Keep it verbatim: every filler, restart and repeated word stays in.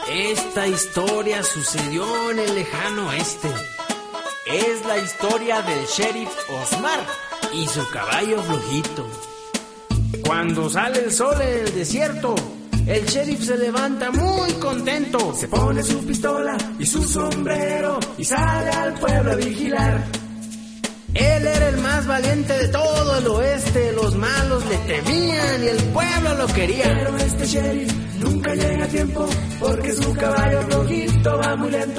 Esta historia sucedió en el lejano oeste. Es la historia del sheriff Osmar y su caballo flojito. Cuando sale el sol en el desierto, el sheriff se levanta muy contento. Se pone su pistola y su sombrero y sale al pueblo a vigilar. Él era el más valiente de todo el oeste. Los malos le temían y el pueblo lo quería. Pero este sheriff nunca llega a tiempo porque su caballo flojito va muy lento.